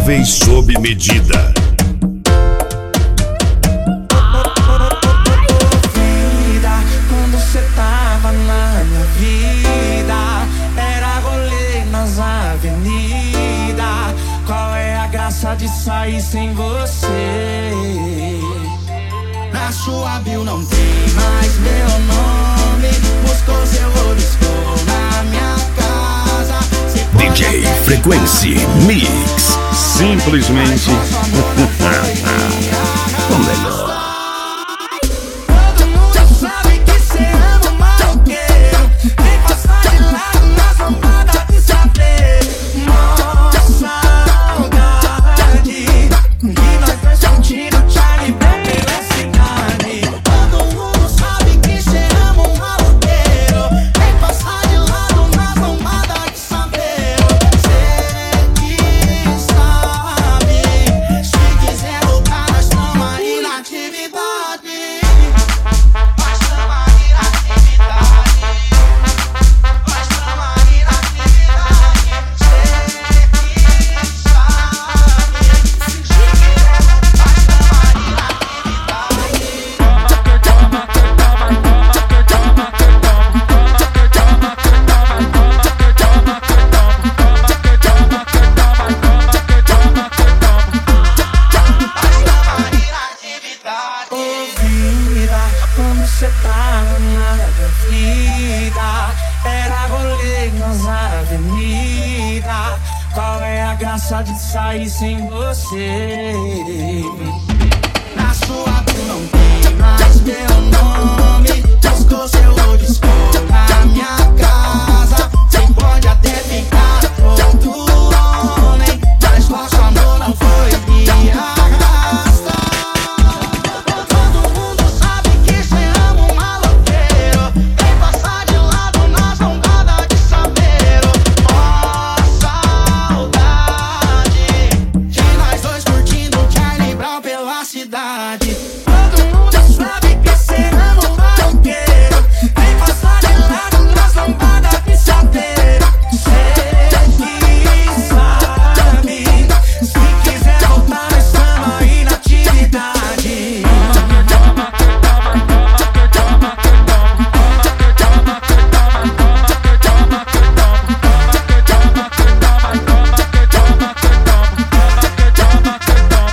Móveis sob medida. Quando cê tava na minha vida, era rolê nas avenidas. Qual é a graça de sair sem você? Na sua bio não tem mais meu nome. Buscou seu ouro, estou na minha casa. DJ Frequency Mix. Simplesmente o melhor. Todo mundo sabe que cê ama o maloqueiro. Vem passar de lado nas roubadas de saber. Mó saudade que nós dois curtindo Charlie Brown pela cidade. Todo mundo sabe que cê ama o maloqueiro. Vem passar de lado nas roubadas de saber. Cê que sabe, se quiser roubar nós tamo aí na atividade. Quando cê tava na minha vida, era rolê nas avenidas. Qual é a graça de sair sem você? Na sua bio não tem mais meu nome. Buscou seu ouro, estou na minha casa. Cê pode até ficar todo homem, mas nosso amor não foi me arrasta. Todo mundo sabe que cê ama o maloqueiro. Vem passar de lado nas rondadas de saber. Ó saudade de nós dois curtindo Charlie Brown pela cidade.